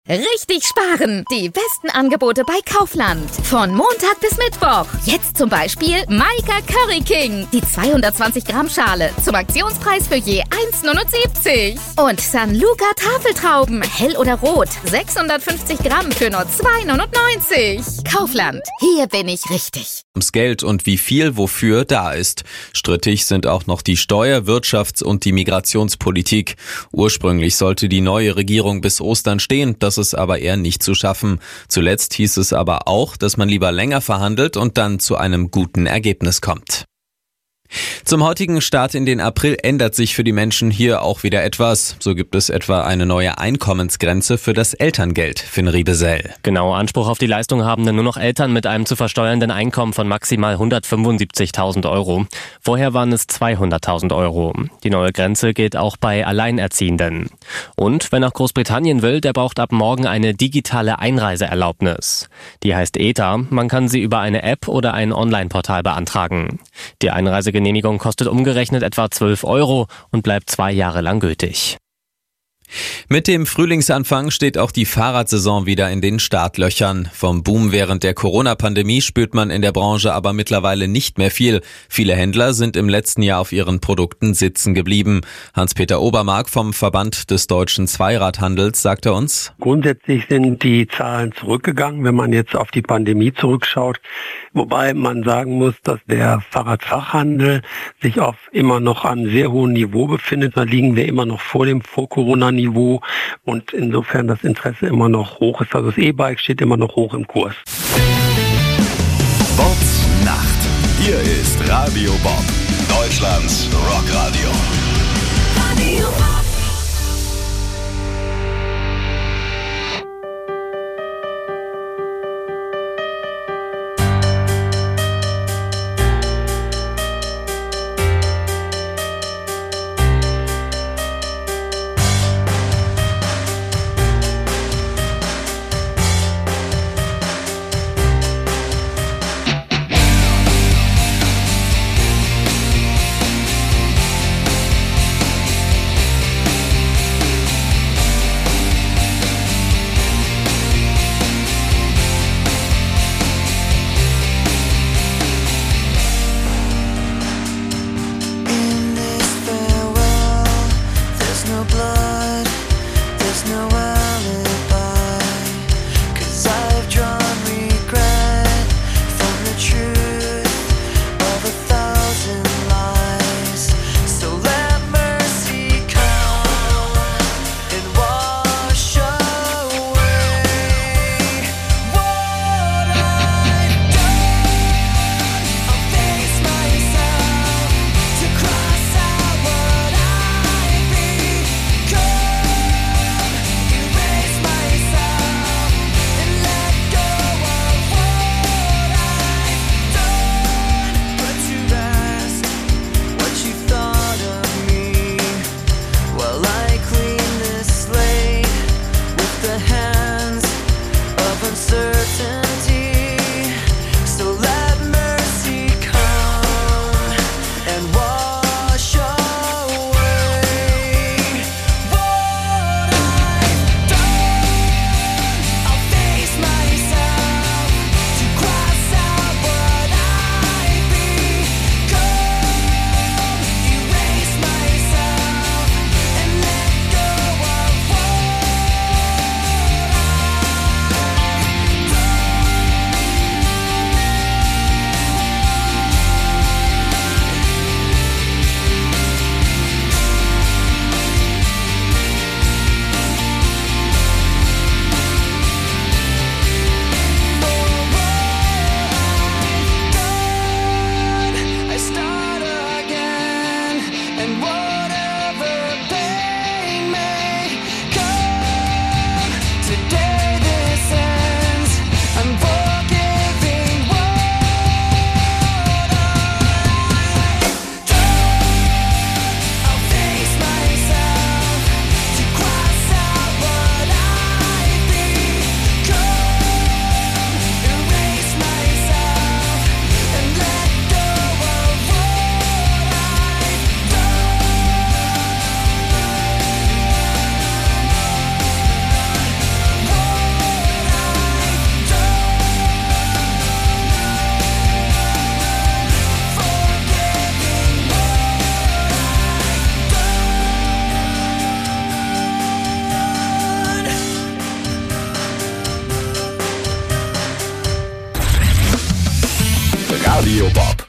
Richtig sparen! Die besten Angebote bei Kaufland. Von Montag bis Mittwoch. Jetzt zum Beispiel Maika Curry King. Die 220 Gramm Schale zum Aktionspreis für je 1,79. Und San Luca Tafeltrauben. Hell oder rot. 650 Gramm für nur 2,99. Kaufland. Hier bin ich richtig. Ums Geld und wie viel wofür da ist. Strittig sind auch noch die Steuer-, Wirtschafts- und die Migrationspolitik. Ursprünglich sollte die neue Regierung bis Ostern stehen. Das ist aber eher nicht zu schaffen. Zuletzt hieß es aber auch, dass man lieber länger verhandelt und dann zu einem guten Ergebnis kommt. Zum heutigen Start in den April ändert sich für die Menschen hier auch wieder etwas. So gibt es etwa eine neue Einkommensgrenze für das Elterngeld, Finn Riebesell. Genau, Anspruch auf die Leistung haben dann nur noch Eltern mit einem zu versteuernden Einkommen von maximal 175.000 Euro. Vorher waren es 200.000 Euro. Die neue Grenze gilt auch bei Alleinerziehenden. Und wer nach Großbritannien will, der braucht ab morgen eine digitale Einreiseerlaubnis. Die heißt ETA. Man kann sie über eine App oder ein Online-Portal beantragen. Die Einreisegenehmigung kostet umgerechnet etwa 12 Euro und bleibt 2 Jahre lang gültig. Mit dem Frühlingsanfang steht auch die Fahrradsaison wieder in den Startlöchern. Vom Boom während der Corona-Pandemie spürt man in der Branche aber mittlerweile nicht mehr viel. Viele Händler sind im letzten Jahr auf ihren Produkten sitzen geblieben. Hans-Peter Obermark vom Verband des deutschen Zweiradhandels sagte uns: Grundsätzlich sind die Zahlen zurückgegangen, wenn man jetzt auf die Pandemie zurückschaut. Wobei man sagen muss, dass der Fahrradfachhandel sich auf immer noch einem sehr hohen Niveau befindet. Da liegen wir immer noch vor dem Vor-Corona-Niveau und insofern das Interesse immer noch hoch ist. Also das E-Bike steht immer noch hoch im Kurs. Bobs Nacht. Hier ist Radio Bob, Deutschlands Rockradio. Radio Bob. Radio Bob.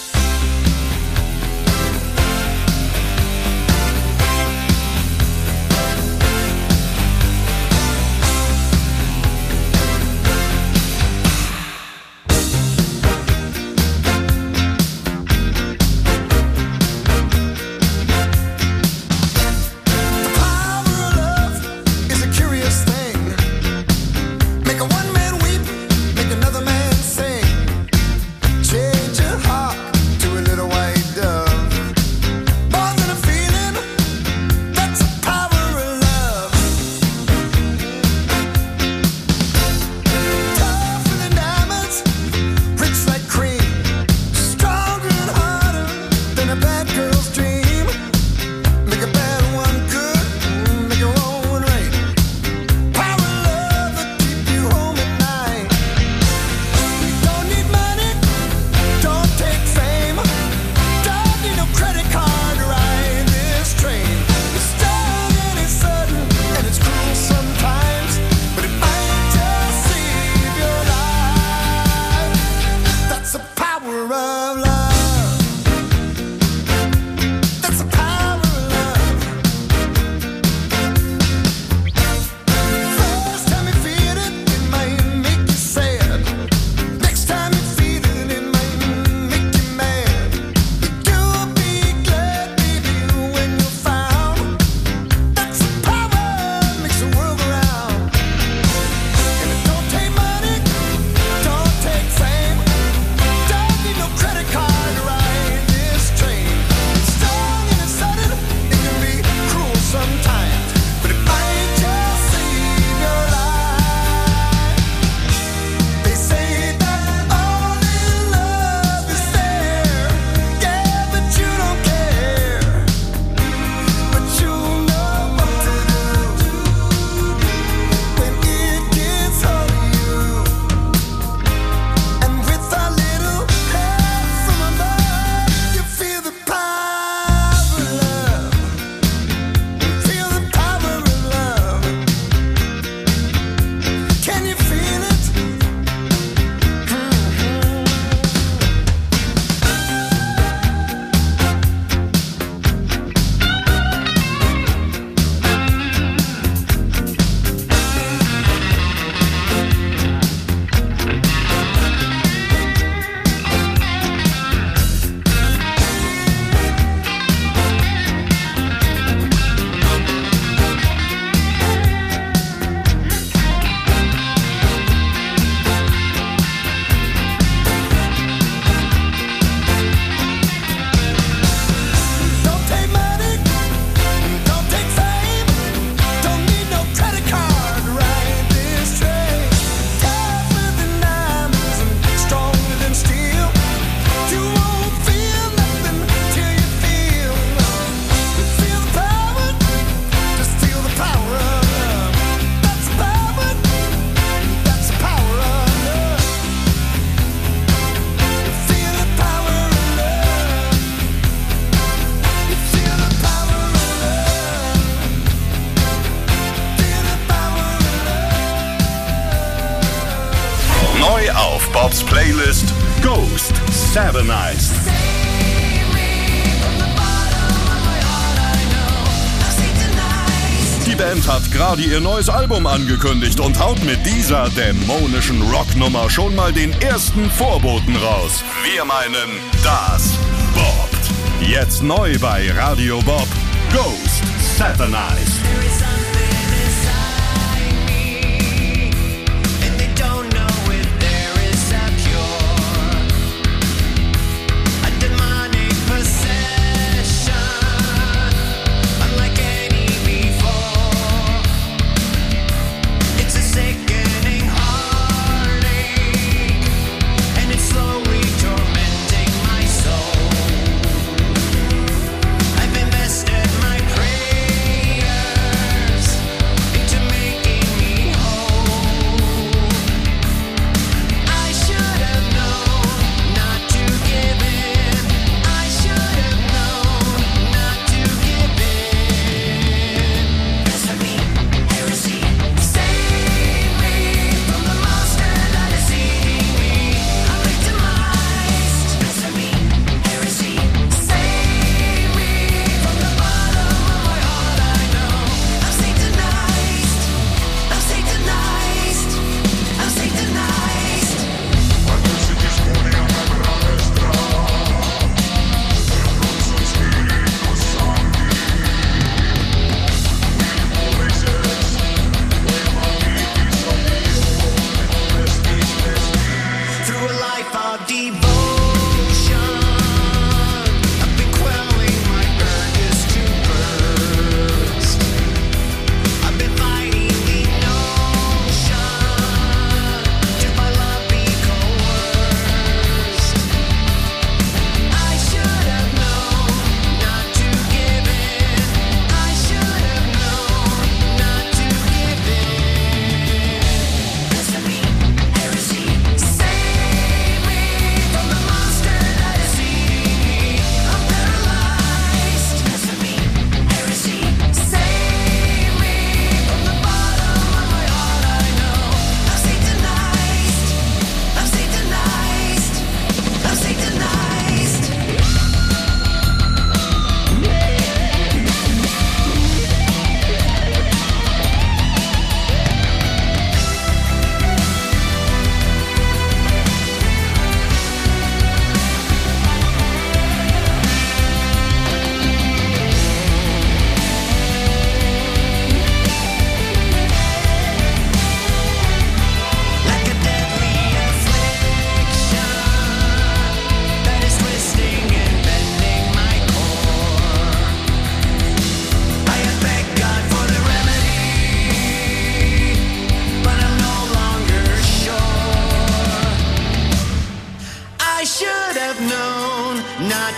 Neu auf Bobs Playlist Ghost Satanized. Die Band hat gerade ihr neues Album angekündigt und haut mit dieser dämonischen Rocknummer schon mal den ersten Vorboten raus. Wir meinen, das bobbt. Jetzt neu bei Radio Bob, Ghost Satanized.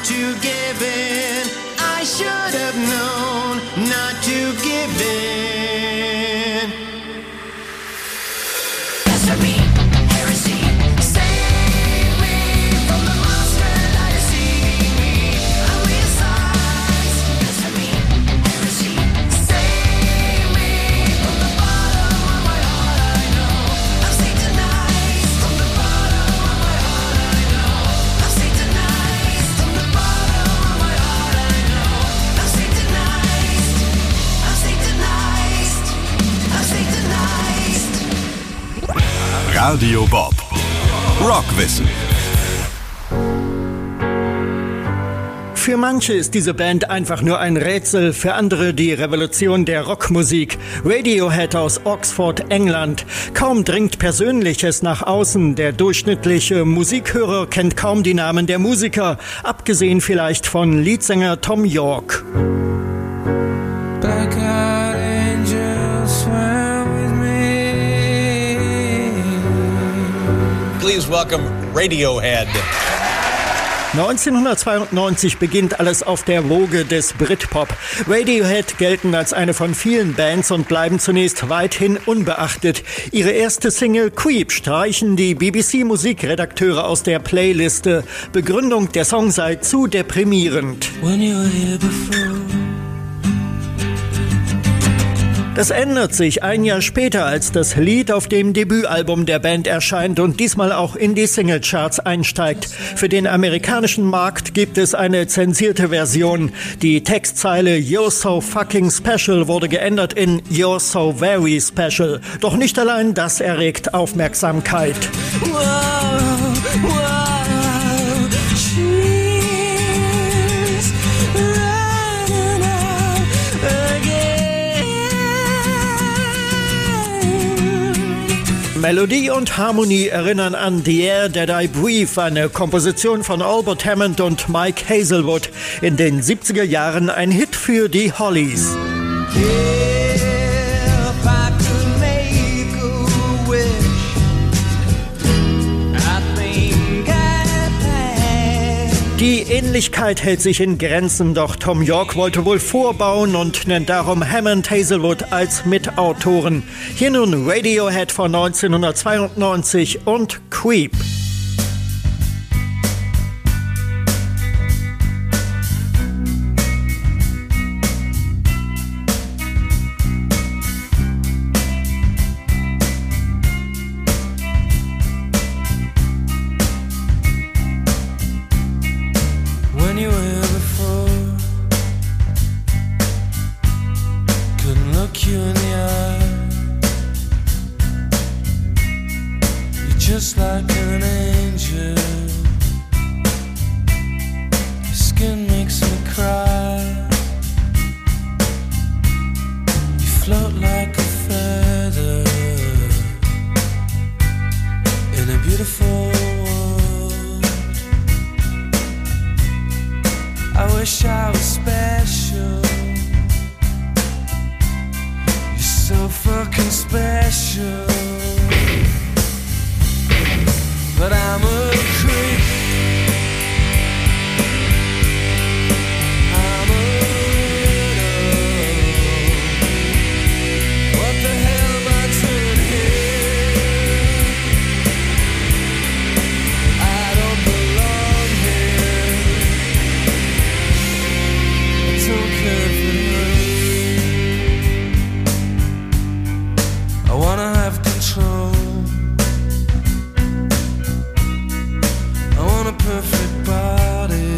to give in. I should have known not to give in. Blasphemy, heresy, save me from the monster that is seeing me. I realize, blasphemy, heresy, save me from the bottom of my heart. I know I'm Satanized from the bottom of my heart. I know I'm Satanized from the bottom of my heart. I know I'm Satanized. I'm Satanized. I'm Satanized. Radio Bob. Rockwissen. Für manche ist diese Band einfach nur ein Rätsel, für andere die Revolution der Rockmusik. Radiohead aus Oxford, England. Kaum dringt Persönliches nach außen. Der durchschnittliche Musikhörer kennt kaum die Namen der Musiker, abgesehen vielleicht von Leadsänger Thom Yorke. Blackout angels swam with me. Please welcome Radiohead. 1992 beginnt alles auf der Woge des Britpop. Radiohead gelten als eine von vielen Bands und bleiben zunächst weithin unbeachtet. Ihre erste Single Creep streichen die BBC-Musikredakteure aus der Playliste. Begründung, der Song sei zu deprimierend. When you were here before. Das ändert sich ein Jahr später, als das Lied auf dem Debütalbum der Band erscheint und diesmal auch in die Singlecharts einsteigt. Für den amerikanischen Markt gibt es eine zensierte Version. Die Textzeile You're so fucking special wurde geändert in You're so very special. Doch nicht allein das erregt Aufmerksamkeit. Whoa, whoa, she's running out again. Melodie und Harmonie erinnern an The Air That I Breathe, eine Komposition von Albert Hammond und Mike Hazelwood. In den 70er Jahren ein Hit für die Hollies. If I could make a wish, I think I'd have. Die Ähnlichkeit hält sich in Grenzen, doch Thom Yorke wollte wohl vorbauen und nennt darum Hammond Hazelwood als Mitautoren. Hier nun Radiohead von 1992 und Creep. When you were here before, couldn't look you in the eye. You're just like an angel. Your skin makes me cry. You float like a feather in a beautiful world. I wish I was special. You're so fucking special. But I'm a creep. I'm a widow. What the hell am I doing here? I don't belong here. Don't care for you. I wanna have control. I want a perfect body.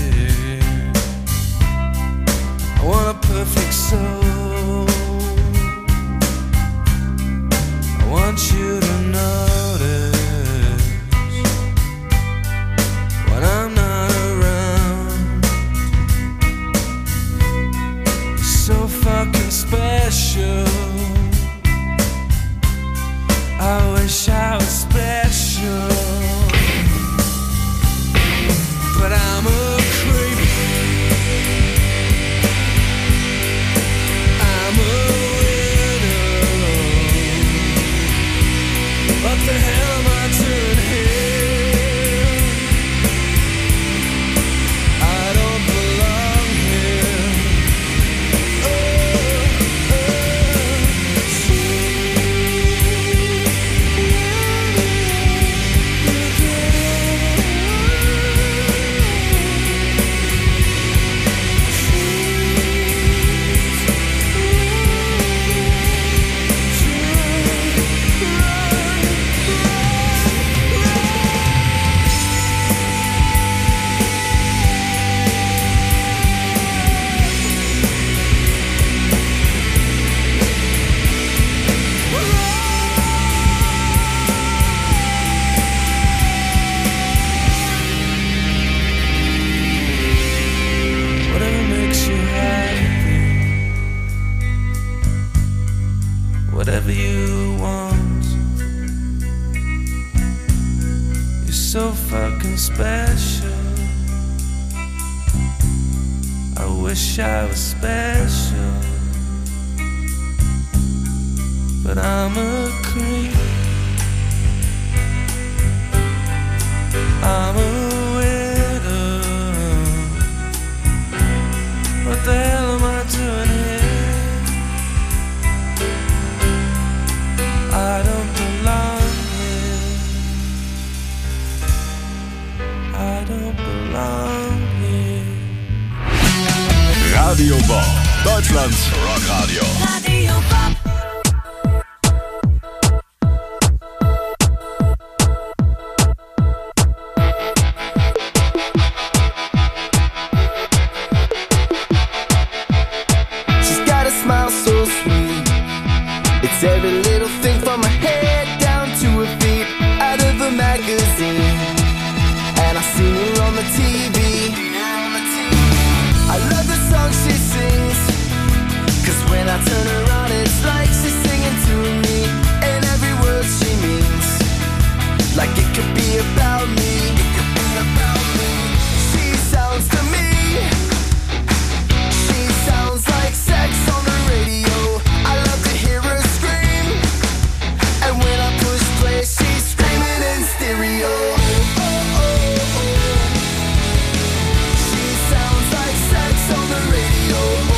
I want a perfect soul. I want you to notice when I'm not around. So fucking special. I wish I was special. But I'm a creep. I'm a widow. What the hell am I doing here? I so fucking special. I wish I was special, but I'm a creep. I'm a widow. What the hell am I doing here? I don't belong here. I don't belong here. Radio Bob, Deutschlands Rockradio. Radio Bob. Every little thing from her head down to her feet, out of a magazine, and I seen her on the TV. I love the song she sings, 'cause when I turn her on it's like she's singing to me, and every word she means, like it could be about me. She sounds to me, she sounds like sex on the radio. I love to hear her scream, and when I push play, she's screaming in stereo. She sounds like sex on the radio.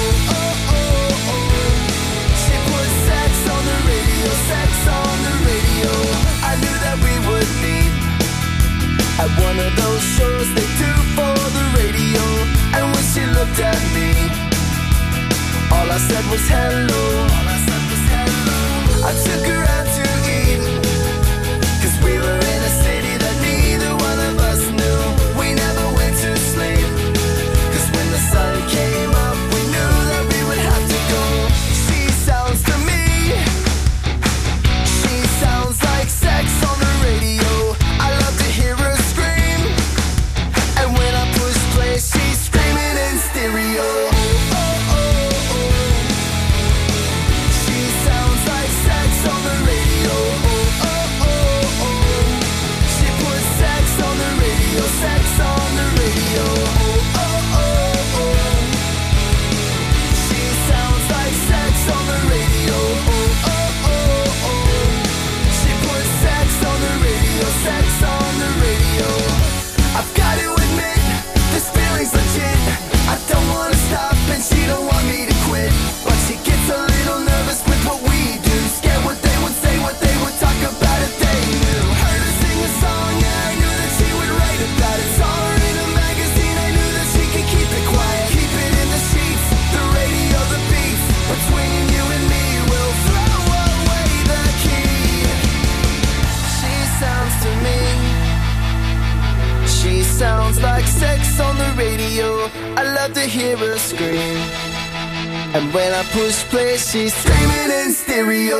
She puts sex on the radio, sex on the radio. I knew that we would meet at one of those shows they do for the radio, and when she looked at me, all I said was hello. I took her out to eat, 'cause we were in a city that neither one of us knew. We never went to sleep, 'cause when the sun came up we knew that we would have to go. She sounds to me, she sounds like sex on the radio. I love to hear her scream, and when I push play she's screaming in stereo. She sounds like sex on the radio. She puts sex on the radio, sex on the radio. She sounds like sex on the radio. She puts sex on the radio, sex on the radio. I've got to admit, this feeling's legit. I don't wanna stop and she don't want me to quit, but she gets a little nervous with what we do, scared what they would say, what they would talk about if they knew. Heard her sing a song, yeah, I knew that she would write about it. Saw her in a magazine, I knew that she could keep it quiet, keep it in the sheets, the radio, the beats. Between you and me, we'll throw away the key. She sounds to me, she sounds like sex on the radio. I love to hear her scream, and when I push play she's screaming in stereo.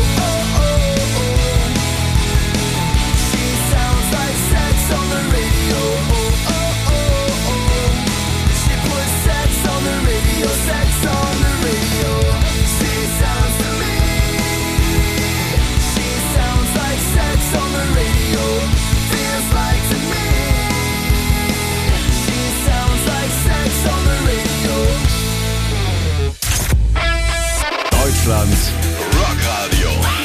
She sounds like sex on the radio. She puts sex on the radio, sex on the radio. She sounds to me, she sounds like sex on the radio. Feels like to me, she sounds like sex on the radio. Deutschlands Rockradio.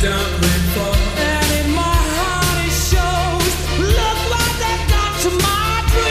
don't quit for. And in my heart it shows, look what they've done to my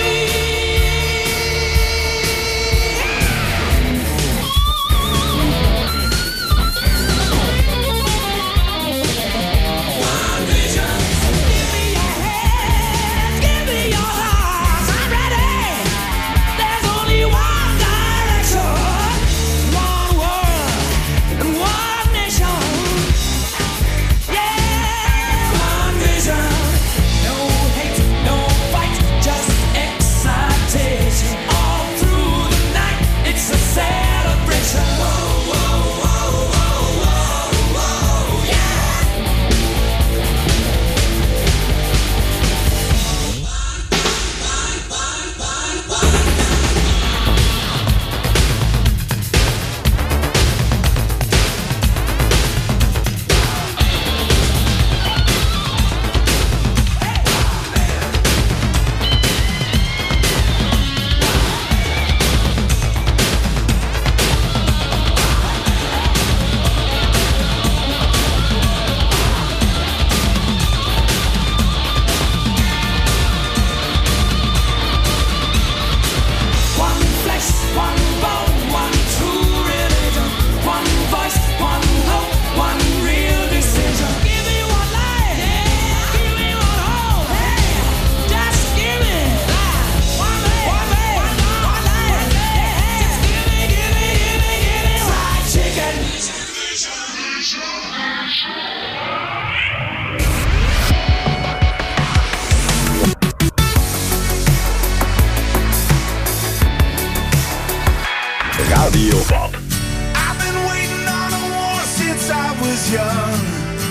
Radio Bob. I've been waiting on a war since I was young.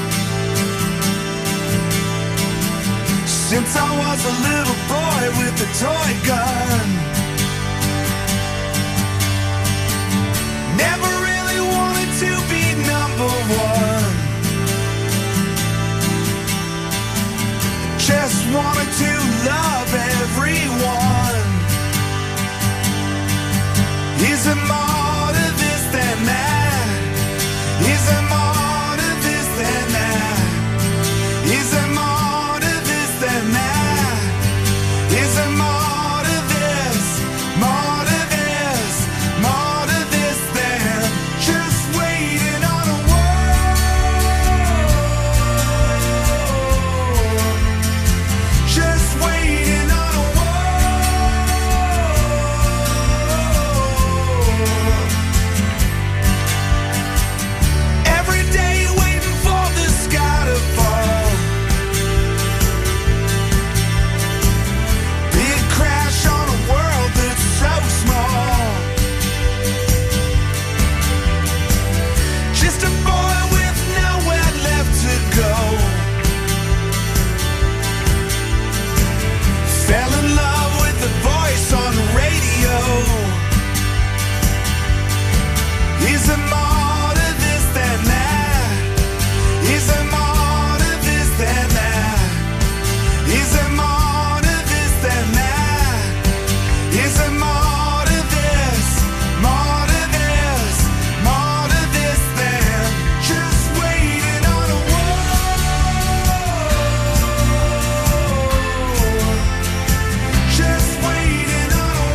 Since I was a little boy with a toy gun. Never really wanted to be number one. Just wanted to love everyone. Is there more to this than that? Is there more to this than that? Is there more to this than that? Is there more to this? More to this? More to this than just waiting on a world? Just waiting on a every day waiting for the sky to fall. Big crash on a world that's so small. Just a boy with nowhere left to go. Fell in love with the voice on the radio. Is there more to this than that? Is there more to this than that? Is there more to this than that? Is there more to this? More to this? More to this than just waiting on a world? Just waiting on a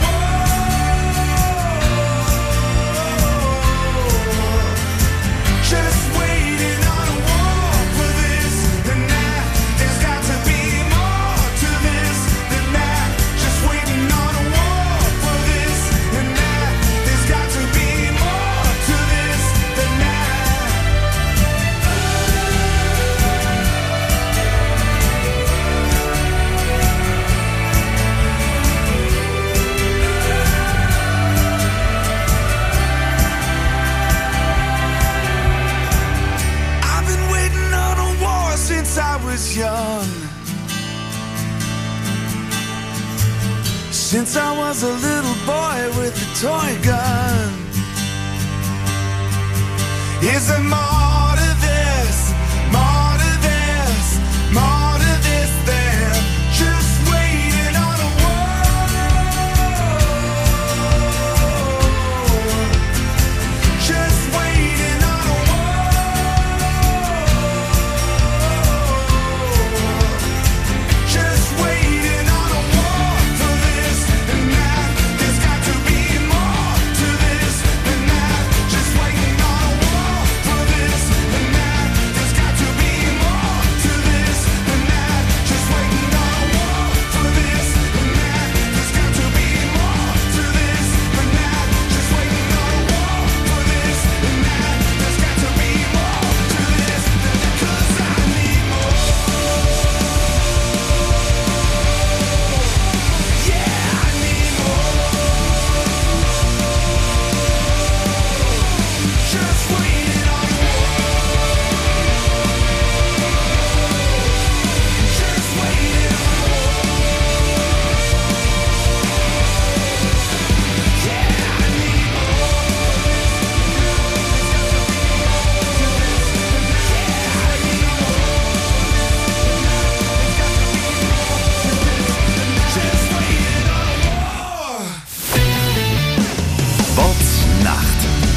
world. Just waiting on a walk for this and that. There's got to be more to this than that. Just waiting on a walk for this and that. There's got to be more to this than that. I've been waiting on a war since I was young. Since I was a little boy with a toy gun. Is there more to this? More to this? More to this than just waiting on a world? Just waiting on a world.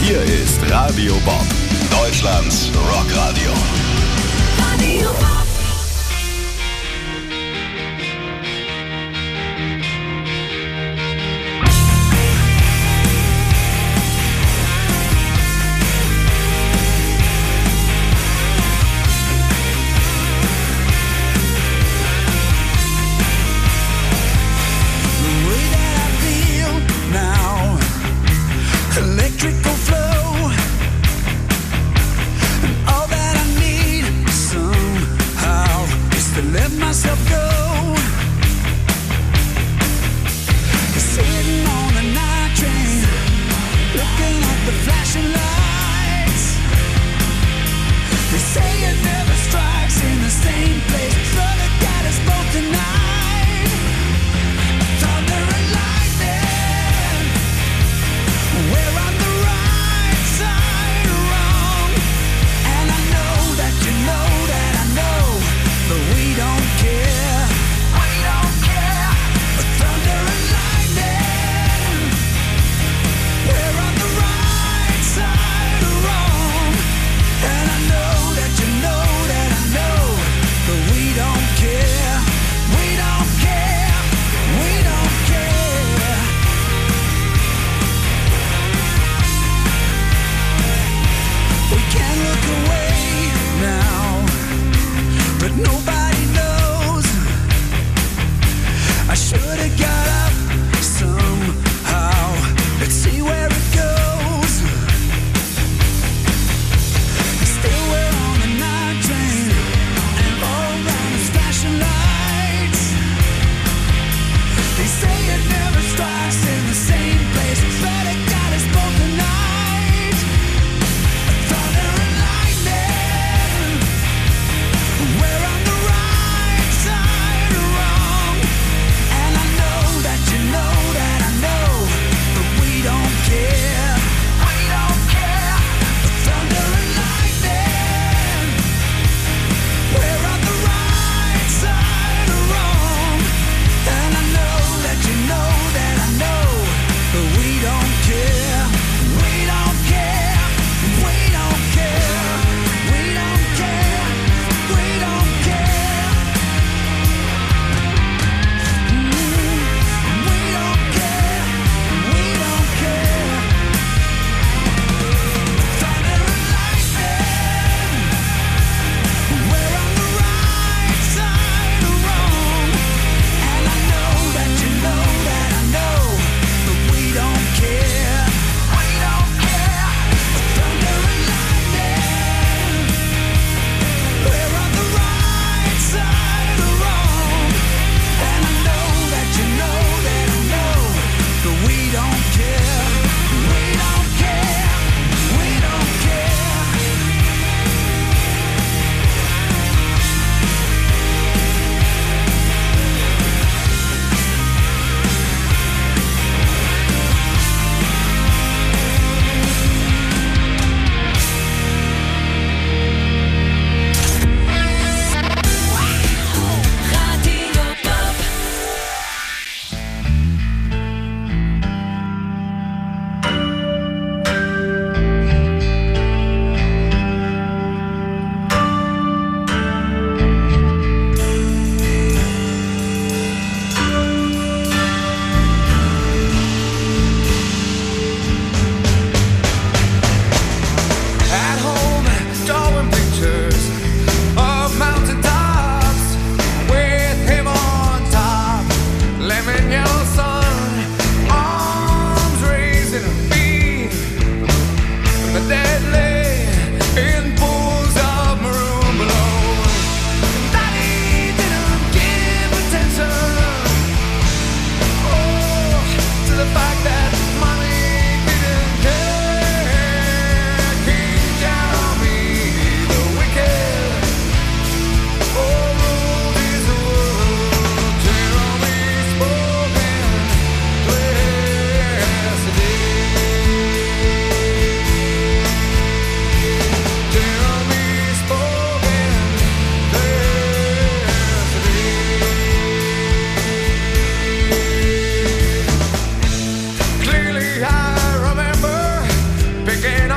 Hier ist Radio Bob, Deutschlands Rockradio. Radio Bob. Electrical flow, and all that I need somehow is to let myself go. Sitting on a night train, looking at the flashing lights. They say it never strikes in the same place, but it got us both tonight. Thunder and lightning, we're on the right side of wrong, and I know that you know that I know, but we don't care. We don't care. Thunder and lightning, we're on the right side of wrong, and I know that you know that I know, but we don't care. We don't care. We don't care. We can look away now, but nobody knows. I should have got up somehow. Let's see where it goes. Still we're on the night train, and all around us flashing lights. They say it never strikes in the same place, but it got us both tonight. Thunder and lightning, we're on the right side of wrong, and I know that you know that I know, but we don't care. We don't care. Thunder and lightning, we're on the right side of wrong, and I know that you know that I know, but we don't care. We don't care. We don't care. We don't care. We don't care. We don't care. We don't care. Thunder and lightning, we're on the right side of wrong, and I know that you know that I know, but we don't care. We don't care. Thunder and lightning, we're on the right side of wrong, and I know that you know that I know, but we don't care. We don't care. We don't care. Radio Bob. At home, drawing pictures of mountain tops with him on top. Lemon yellow sun, arms raised in a beam. The dead lay in pools of maroon below. Daddy didn't give attention, to the fact that mommy didn't care. Came down on me, the wicked old road is a world. Terribly spoken yesterday. Terribly spoken yesterday. Clearly I remember picking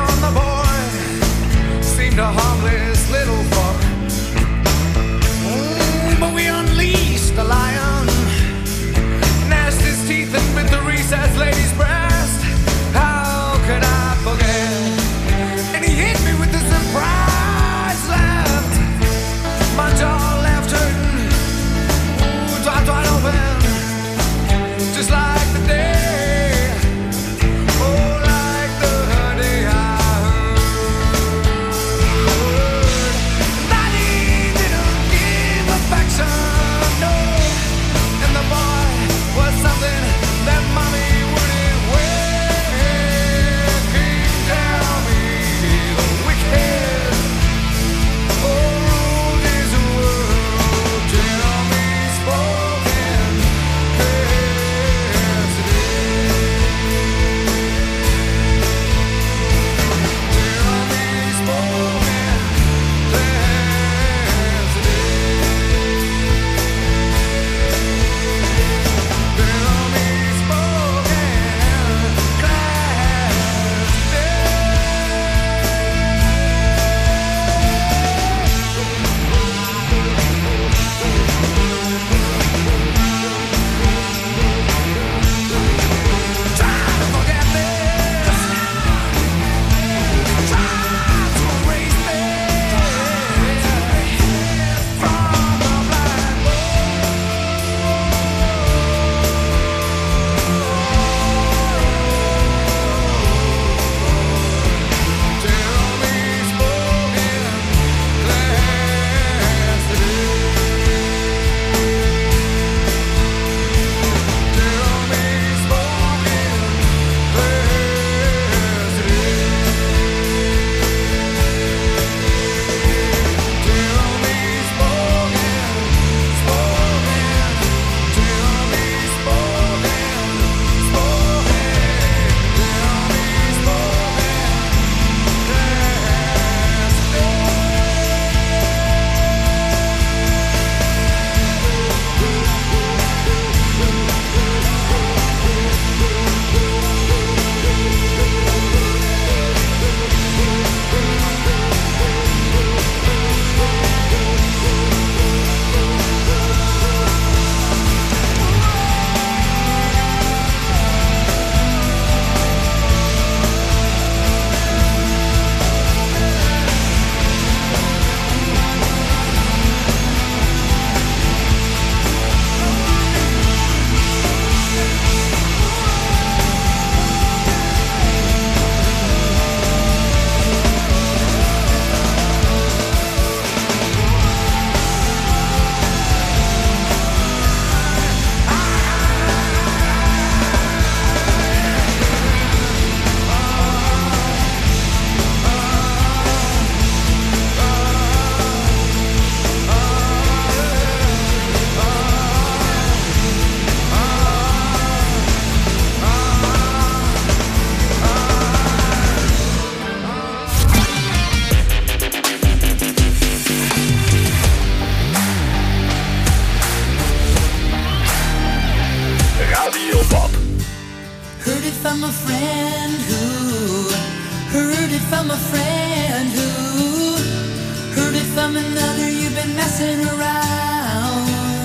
it from a friend who heard it from a friend who heard it from another. You've been messing around.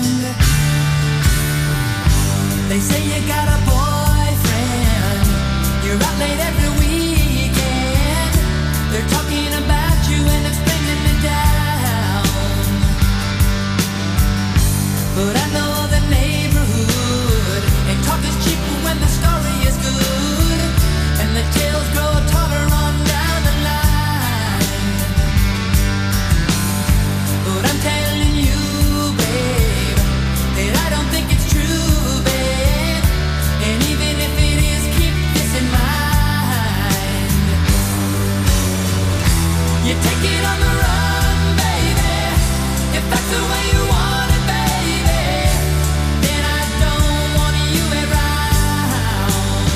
They say you got a boyfriend, you're out late every weekend. They're talking about you and it's bringing me down. But I know the neighborhood, and talk is cheap when the story is good, and the tales grow taller on down the line. But I'm telling you, babe, that I don't think it's true, babe. And even if it is, keep this in mind. You take it on the run, baby, if that's the way you want it, baby. Then I don't want you around.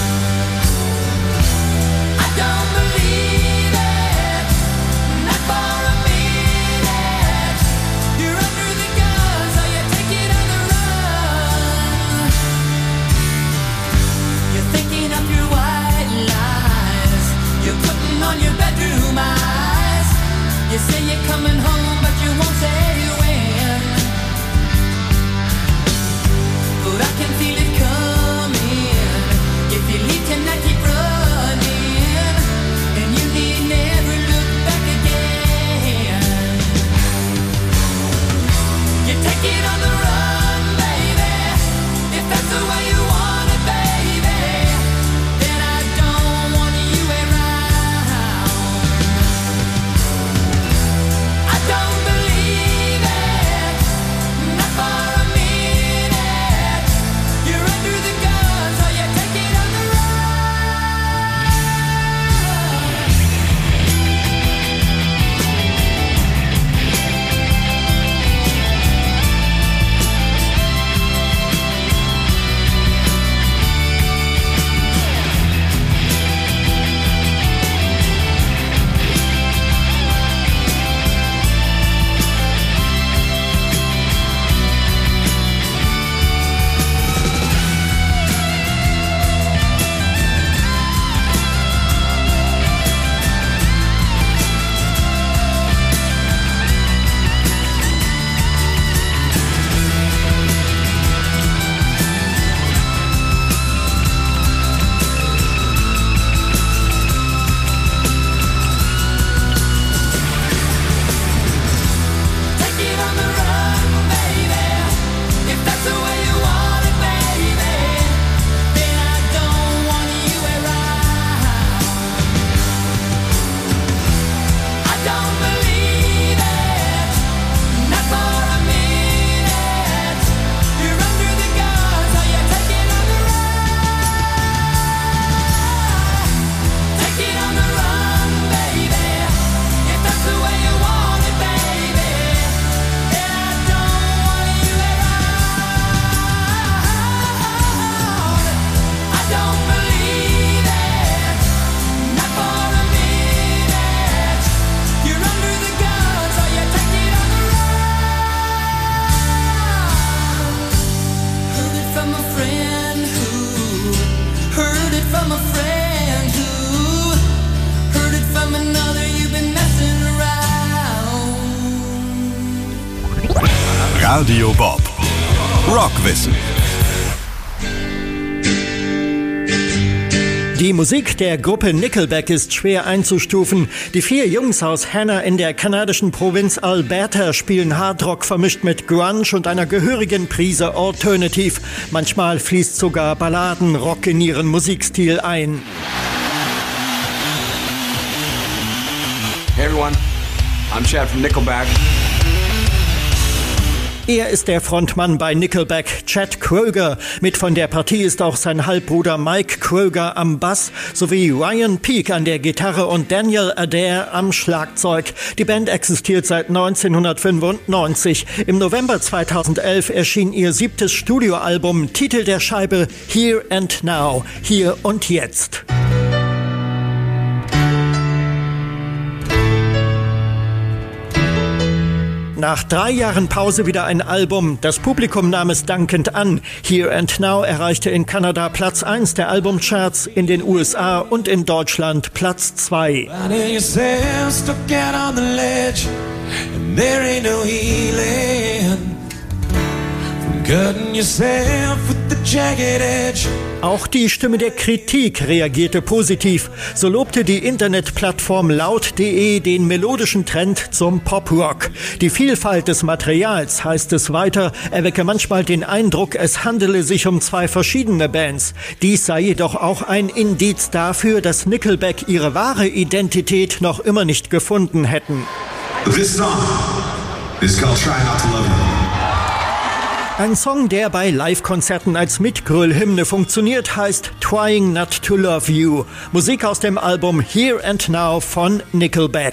I don't believe it, not for a minute. You're under the gun, so you take it on the run. You're thinking of your white lies, you're putting on your bedroom eyes. You say you're coming home, but you won't say when. But I can feel it coming. If you leave tonight, keep running, and you need never look back again. You take it on the run, baby, if that's the way you want it, baby. Then I don't want you around. I don't believe it, not for a minute. You're under the gun, so you take it on the run. Take it on the run, baby, if that's the way you want it, baby. Then I don't want you around. I don't believe it, not for a minute. You're under the gun, so you take it on the run. Take it on the run, baby, if that's the way you want it, baby. Then I don't want you around. I don't believe it, not for a minute. You're under the gun, so you take it on the run. Heard it from a friend who heard it from a friend who heard it from another. You've been messing around. Radio Bob. Rockwissen. Die Musik der Gruppe Nickelback ist schwer einzustufen. Die 4 Jungs aus Hanna in der kanadischen Provinz Alberta spielen Hardrock vermischt mit Grunge und einer gehörigen Prise Alternative. Manchmal fließt sogar Balladenrock in ihren Musikstil ein. Hey everyone, I'm Chad from Nickelback. Er ist der Frontmann bei Nickelback, Chad Kroeger. Mit von der Partie ist auch sein Halbbruder Mike Kroeger am Bass sowie Ryan Peake an der Gitarre und Daniel Adair am Schlagzeug. Die Band existiert seit 1995. Im November 2011 erschien ihr 7. Studioalbum, Titel der Scheibe Here and Now, Hier und Jetzt. Nach 3 Jahren Pause wieder ein Album. Das Publikum nahm es dankend an. Here and Now erreichte in Kanada Platz 1 der Albumcharts, in den USA und in Deutschland Platz 2. Finding yourself stuck out on the ledge, and there ain't no healing from cutting yourself with the jagged edge. Auch die Stimme der Kritik reagierte positiv. So lobte die Internetplattform laut.de den melodischen Trend zum Pop-Rock. Die Vielfalt des Materials, heißt es weiter, erwecke manchmal den Eindruck, es handele sich um 2 verschiedene Bands. Dies sei jedoch auch ein Indiz dafür, dass Nickelback ihre wahre Identität noch immer nicht gefunden hätten. This song is called Try Not to Love You. Ein Song, der bei Live-Konzerten als Mitgröl-Hymne funktioniert, heißt Trying Not to Love You. Musik aus dem Album Here and Now von Nickelback.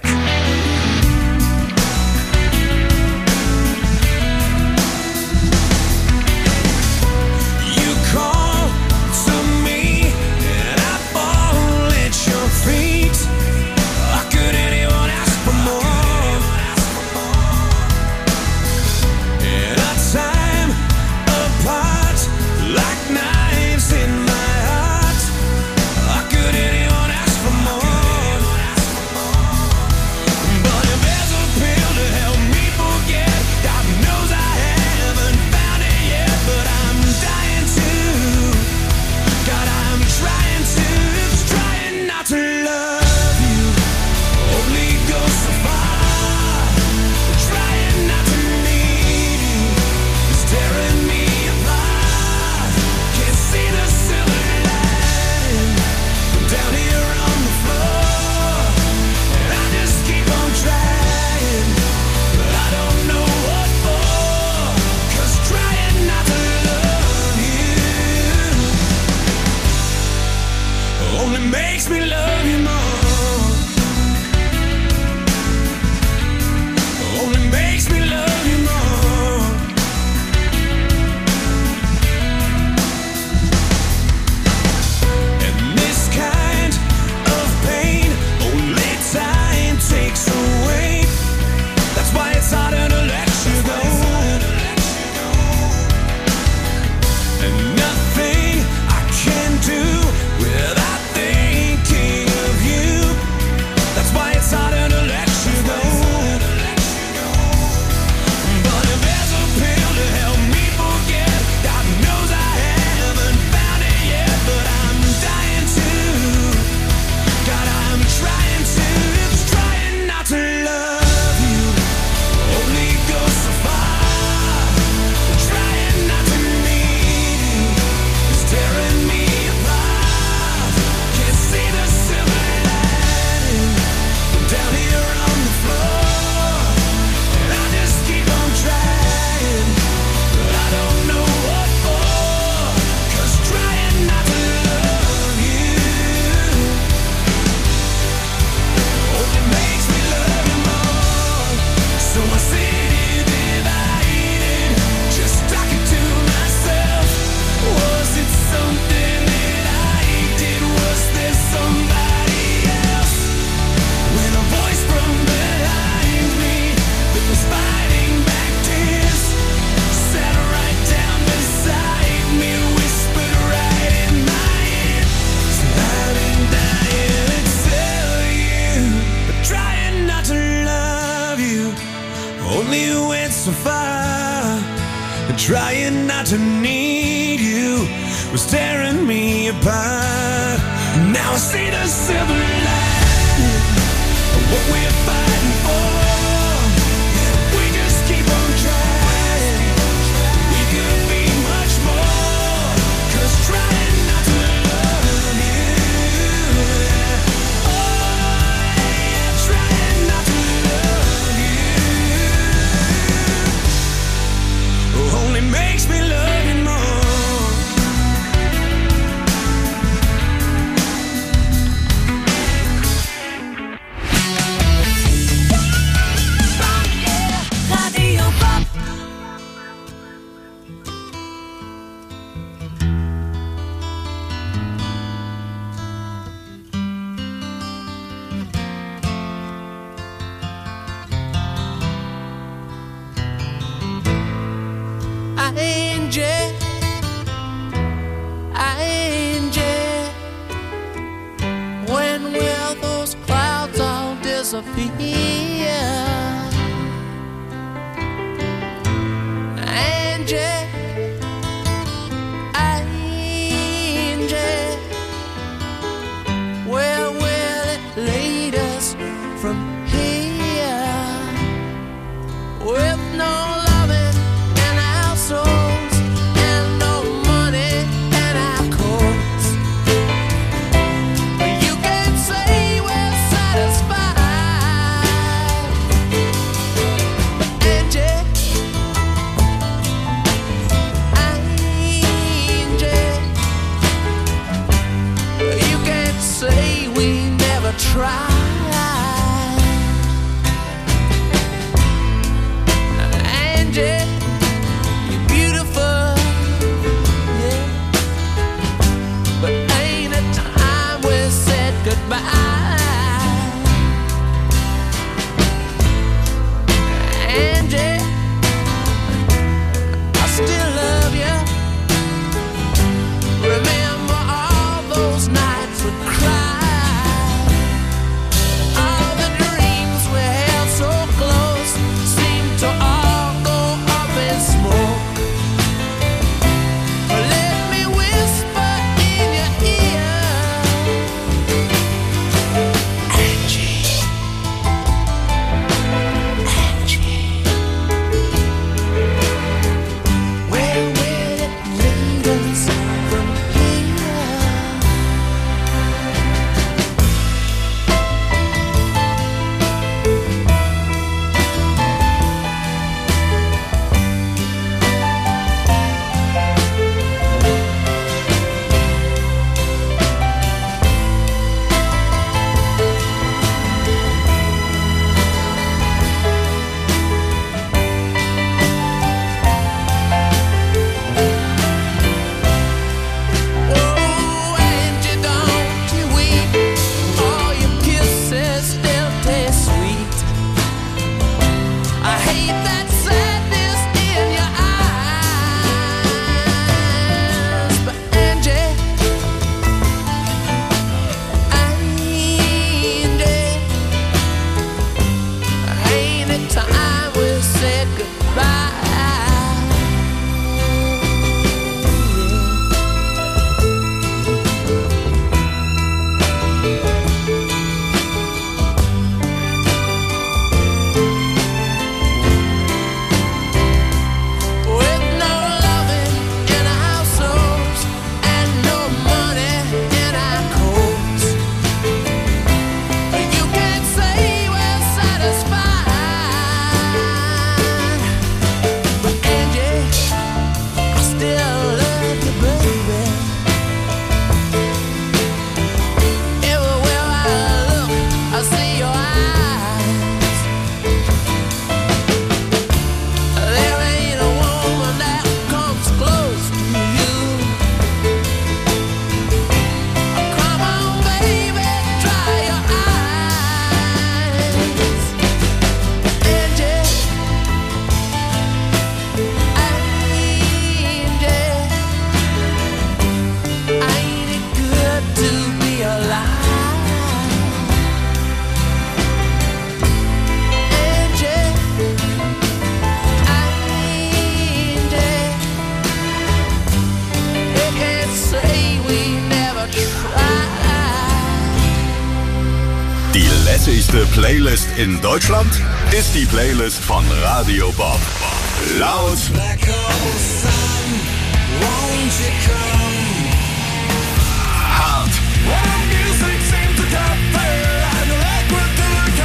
Makes me love you more. Only makes me love you more. And this kind of pain only time takes away. That's why it's harder to let you go. And nothing I can do without thinking of you. That's why it's harder to let you go. But if there's a pill to help me forget, God knows I haven't found it yet. But I'm dying to. God, I'm trying to. It's trying not to love you. Only go so far. Trying not to need you. It's tearing me apart. Can't see the silver lining. I'm down here on the floor, and I just keep on trying, but I don't know what for. 'Cause trying not to love you only makes me love you more. So I sit here divided, just talking to myself. Was it something that I did? Was there somebody else? When a voice from behind me that was fighting back tears sat right down beside me, whispered right in my ear. So I've been dying to tell you, but trying not to love you only went so far. And trying not to need you was tearing me apart. Now I see the silver lining of what we're fighting for. If we just keep on trying, we could be much more. 'Cause trying not to love you, oh yeah, trying not to love you only makes me love you more. disappear. Angie, Angie, where will it lead us from here? With no loving in our souls and no money in our coats, you can say we're satisfied. Angie, Angie, you can't say we never tried. Angie, you're beautiful, yeah, but ain't it time we said goodbye? Angie, I still love you. Remember all those nights we cried, all the dreams we held so close seem to all go up in smoke. Let me whisper in your ear, Angie, Angie, where will it lead us from here? Oh, Angie, don't you weep. All your kisses still taste sweet. I hate that sadness in your eyes, but Angie, Angie, ain't it time we said goodbye? With no loving in our souls and no money in our coats, you can't say we're satisfied. But Angie, I still love you, baby. Everywhere I look, I see your eyes. There ain't a woman that comes close to you. Come on, baby, dry your eyes. Angie, Angie, ain't it good to be alive? Angie, Angie, you can't say we never tried. Die lässigste Playlist in Deutschland ist die Playlist von Radio Bob. Laut, Black hole sun, won't you come? hart, Music seems to and like we're doing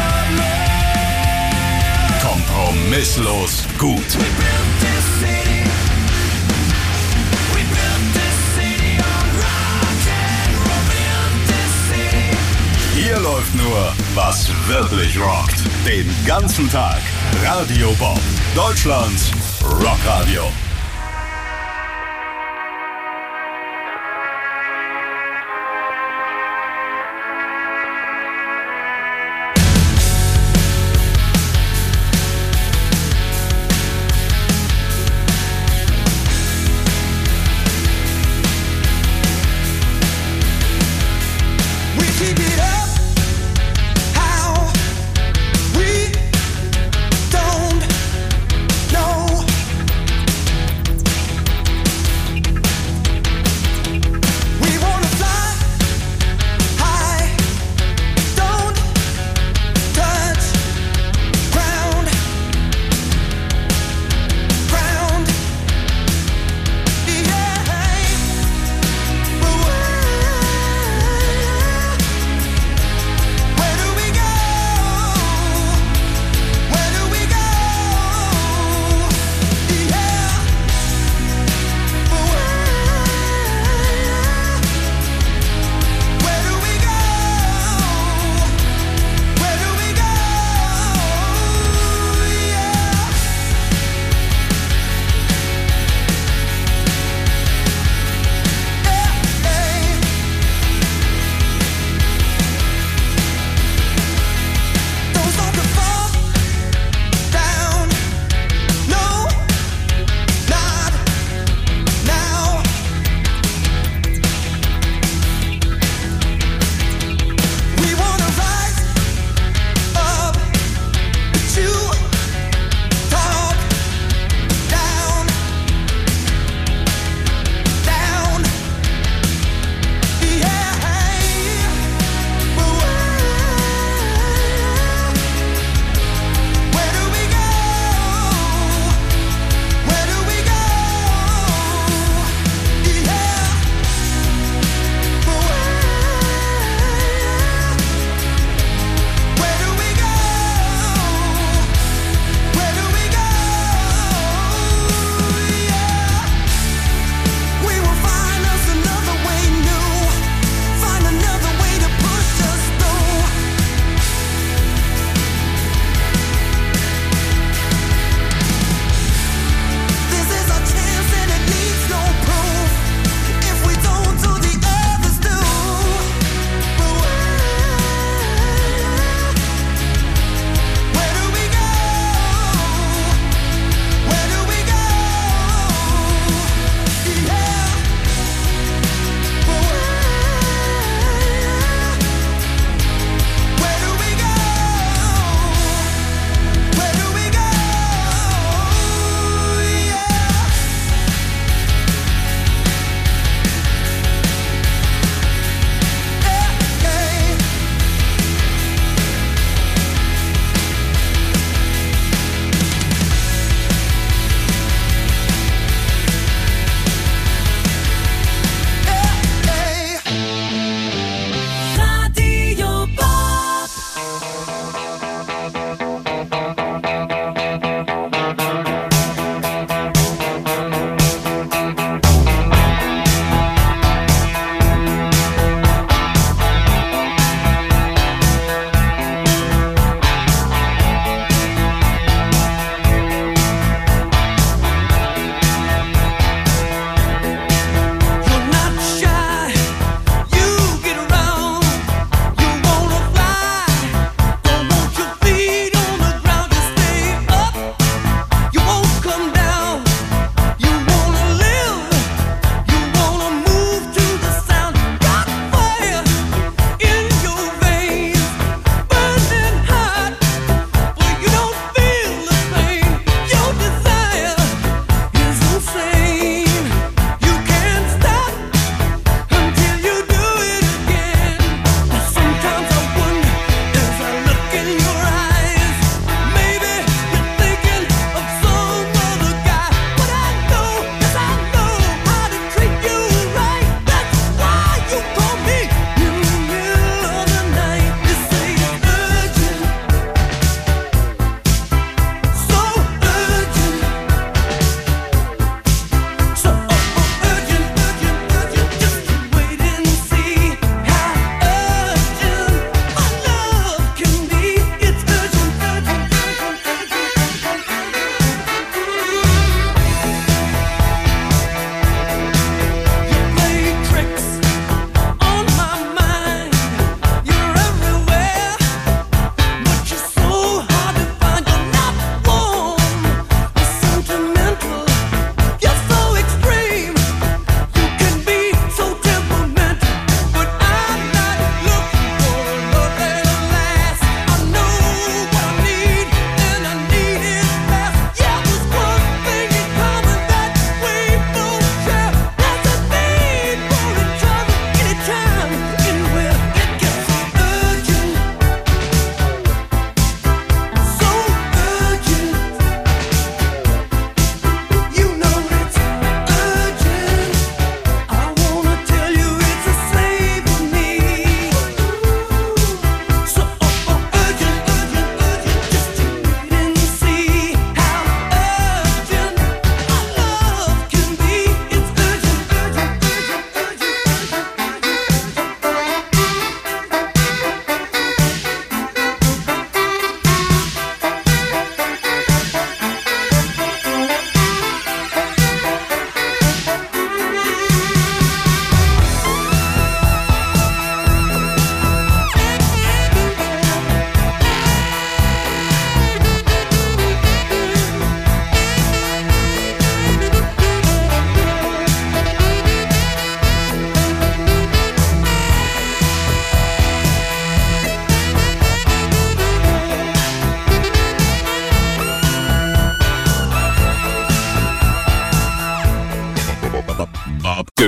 kompromisslos gut. We built this city on rock and roll. Built this city. Hier läuft nur, was wirklich rockt. Den ganzen Tag. Radio Bob. Deutschlands Rockradio. We keep it up. How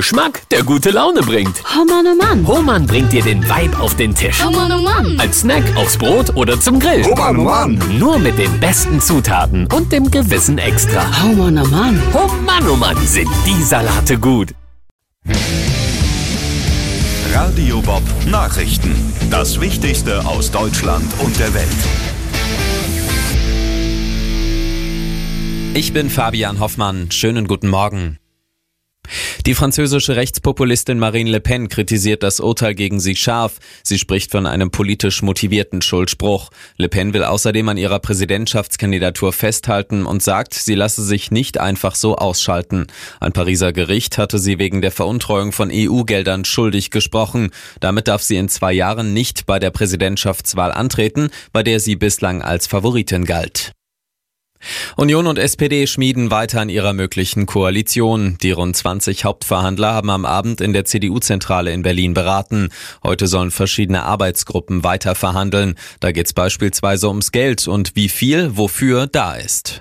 Geschmack, der gute Laune bringt. Oh Mann, oh Mann. Hohmann bringt dir den Vibe auf den Tisch. Oh Mann, oh Mann. Als Snack, aufs Brot oder zum Grill. Oh Mann, oh Mann. Nur mit den besten Zutaten und dem gewissen Extra. Oh Mann, oh Mann. Oh Mann, sind die Salate gut. Radio Bob Nachrichten. Das Wichtigste aus Deutschland und der Welt. Ich bin Fabian Hoffmann. Schönen guten Morgen. Die französische Rechtspopulistin Marine Le Pen kritisiert das Urteil gegen sie scharf. Sie spricht von einem politisch motivierten Schuldspruch. Le Pen will außerdem an ihrer Präsidentschaftskandidatur festhalten und sagt, sie lasse sich nicht einfach so ausschalten. Ein Pariser Gericht hatte sie wegen der Veruntreuung von EU-Geldern schuldig gesprochen. Damit darf sie in 2 Jahren nicht bei der Präsidentschaftswahl antreten, bei der sie bislang als Favoritin galt. Union und SPD schmieden weiter an ihrer möglichen Koalition. Die rund 20 Hauptverhandler haben am Abend in der CDU-Zentrale in Berlin beraten. Heute sollen verschiedene Arbeitsgruppen weiter verhandeln. Da geht es beispielsweise ums Geld und wie viel wofür da ist.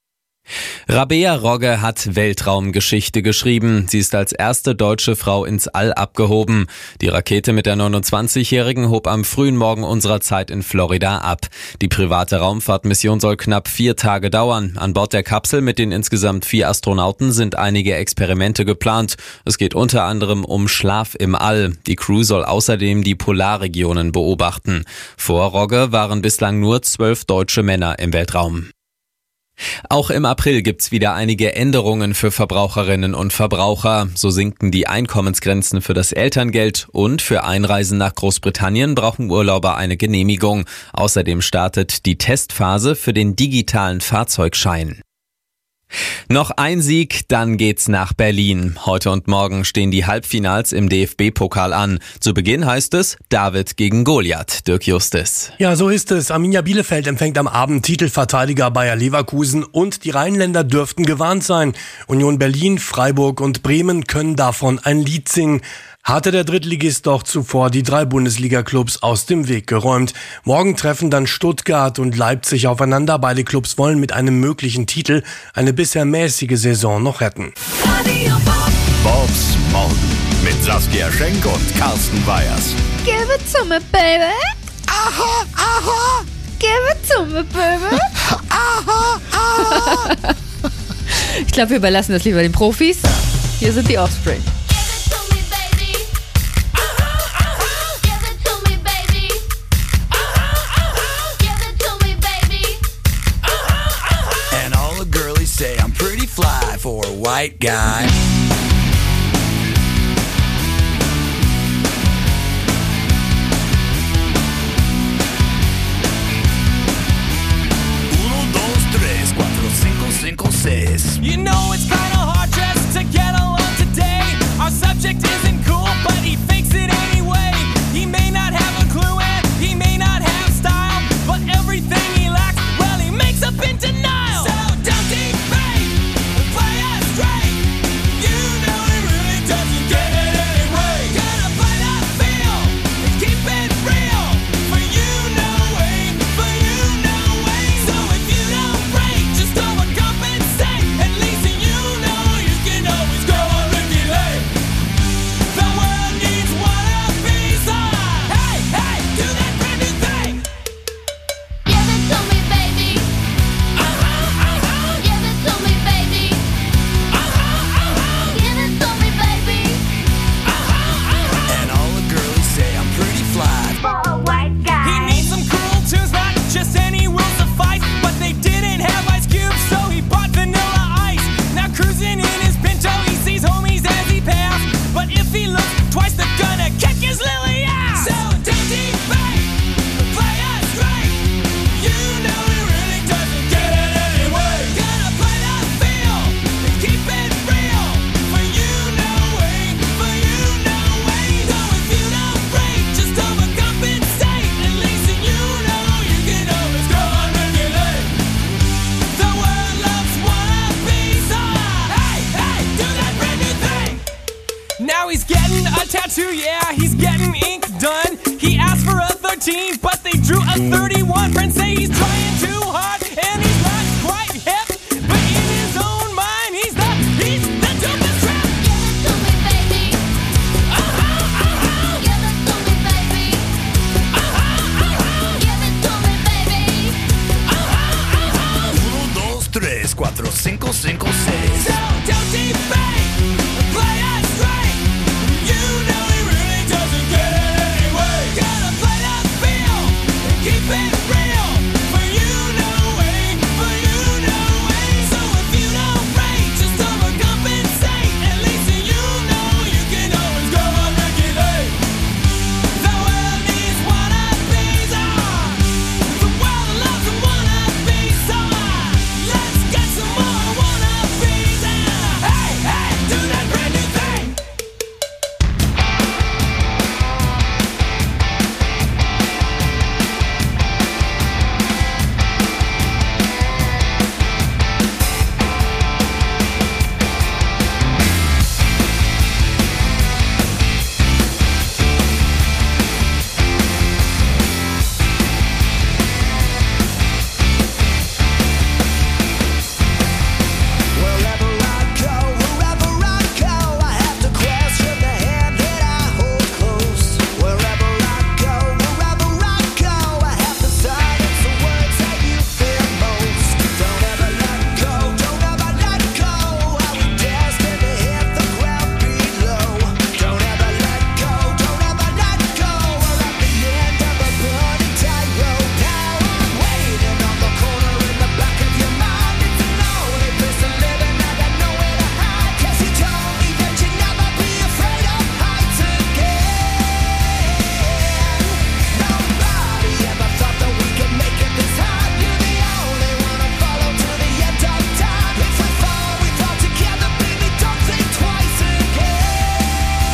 Rabea Rogge hat Weltraumgeschichte geschrieben. Sie ist als erste deutsche Frau ins All abgehoben. Die Rakete mit der 29-Jährigen hob am frühen Morgen unserer Zeit in Florida ab. Die private Raumfahrtmission soll knapp 4 Tage dauern. An Bord der Kapsel mit den insgesamt 4 Astronauten sind einige Experimente geplant. Es geht unter anderem um Schlaf im All. Die Crew soll außerdem die Polarregionen beobachten. Vor Rogge waren bislang nur 12 deutsche Männer im Weltraum. Auch im April gibt's wieder einige Änderungen für Verbraucherinnen und Verbraucher. So sinken die Einkommensgrenzen für das Elterngeld und für Einreisen nach Großbritannien brauchen Urlauber eine Genehmigung. Außerdem startet die Testphase für den digitalen Fahrzeugschein. Noch ein Sieg, dann geht's nach Berlin. Heute und morgen stehen die Halbfinals im DFB-Pokal an. Zu Beginn heißt es David gegen Goliath. Dirk Justis. Ja, so ist es. Arminia Bielefeld empfängt am Abend Titelverteidiger Bayer Leverkusen und die Rheinländer dürften gewarnt sein. Union Berlin, Freiburg und Bremen können davon ein Lied singen. Hatte der Drittligist doch zuvor die 3 Bundesliga-Clubs aus dem Weg geräumt. Morgen treffen dann Stuttgart und Leipzig aufeinander. Beide Clubs wollen mit einem möglichen Titel eine bisher mäßige Saison noch retten. Bobs Morgen mit Saskia Schenk und Carsten Weyers. Give it to me, baby. Aha, aha. Give it to me, baby. Aha, aha. Ich glaube, wir überlassen das lieber den Profis. Hier sind die Offspring. Say I'm pretty fly for a white guy. Uno, dos, tres, cuatro, cinco, cinco, seis. You know it's kinda hard just to get along today. Our subject isn't cool, but he fakes it anyway. He may not have a clue and he may not have style, but everything he lacks, well, he makes up in denial. So don't debate, play us straight. You know he really doesn't get it anyway. Gotta play that feel and keep it real. For you know way, for you know way. So if you don't break, just overcompensate. At least you know you can always go on Ricky Lake. The world needs one of these. Hey, hey, do that brand new thing. Give it to me, baby. Give it to me, baby. Give it to me, baby. And all the girlies say I'm pretty fly For a white guy. He needs some cool tunes, not just any will suffice. But they didn't have Ice Cube, so he bought Vanilla Ice. Now cruising in his Pinto, he sees homies as he passed. But if he looks twice, they're gonna kick his lily ass. So don't debate, play us straight. You know he really doesn't get it anyway. Gotta play that feel and keep it real. For you know way, for you know way. So if you don't break, just overcompensate. At least you know you can always go on regulate. The world loves wannabes. Hey, hey, do that brand new thing. Now he's getting a tattoo, yeah, he's getting ink done. He asked for a 13, but they drew a 31. Friends say he's trying too hard, and he's not quite hip. But in his own mind, he's the dopest rap. Give it to me, baby. 5, 6. So don't debate, play us straight. You know he really doesn't get it anyway. Gotta play that field, keep it real. For you know way, for you know way. So if you don't rate, just overcompensate. At least you know you can always go on regulate. The world needs wannabes, the world loves a wannabe, so let's get some more wannabes and hey, hey, do that brand new thing. Wherever I go, I have to question the hand that I hold close. Wherever I go, I have to silence the words that you fear most. Don't ever let go, don't ever let go. Are we destined to hit the ground below? Don't ever let go, don't ever let go. We're at the end of a burning tightrope. Now I'm waiting on the corner in the back of your mind. It's a lonely place to live and I got nowhere to hide. 'Cause you told me that you'd never be afraid of heights again. Nobody ever thought that we could make it this high. You're the only one I follow to the end of time. If we fall together, baby, don't think twice again.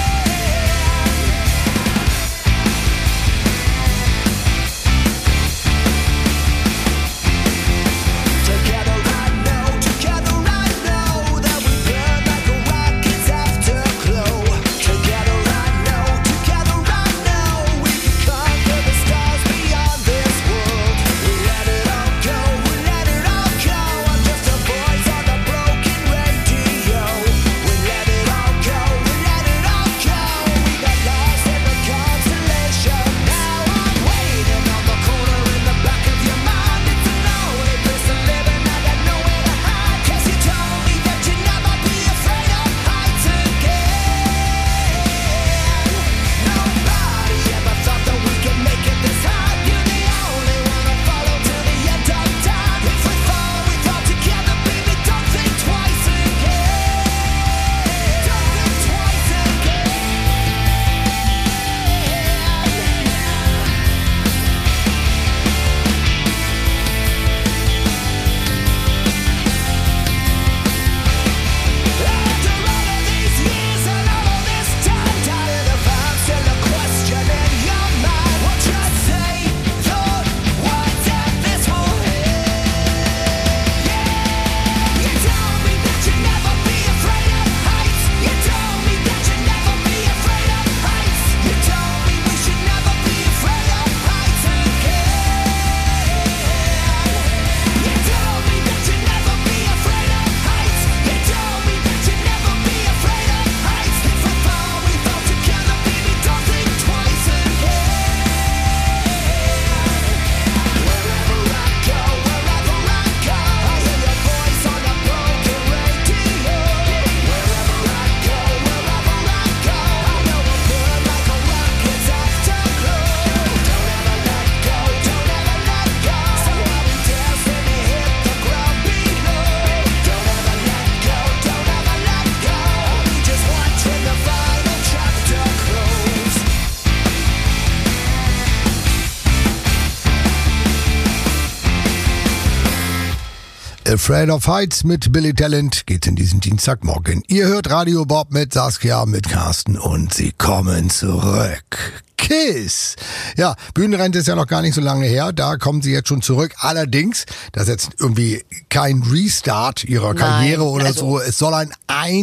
Together I know that we burn like a rocket's afterglow. Together I know we can conquer the stars beyond this world. We let it all go, I'm just a voice on the broken radio. We let it all go, we got lost in the constellation. Now I'm waiting on the corner in the back of your mind. It's a lonely place to live and I got nowhere to hide. 'Cause you told me that you'd never be afraid of heights again. Nobody ever thought that we could make it this high. You're the only one I follow to the end of time. If we fall together, baby, don't think twice again. Don't think twice again. After all of these years and all of this time, tired of answering the question in your mind. What you say, thought, words that this will end. You told me that you'd never be afraid of heights. You told me that you'd never be afraid of heights. You told me we should never be afraid of heights again. You told me that you'd never be afraid of heights. You told me that you'd never be afraid of heights. If we fall together, baby, don't think twice again. Wherever I go, I hear your voice on the broken radio. Wherever I go, I know we'll burn like a rocket's afterglow. Don't ever let go, don't ever let go. So are we destined to hit the ground below? Don't ever let go, don't ever let go. We just watching the final chapter close. Afraid of Heights mit Billy Talent geht's in diesem Dienstagmorgen. Ihr hört Radio Bob mit Saskia, mit Carsten und sie kommen zurück. Kiss. Ja, Bühnenrente ist ja noch gar nicht so lange her, da kommen sie jetzt schon zurück. Allerdings, das ist jetzt irgendwie kein Restart ihrer Karriere oder also so. Es soll ein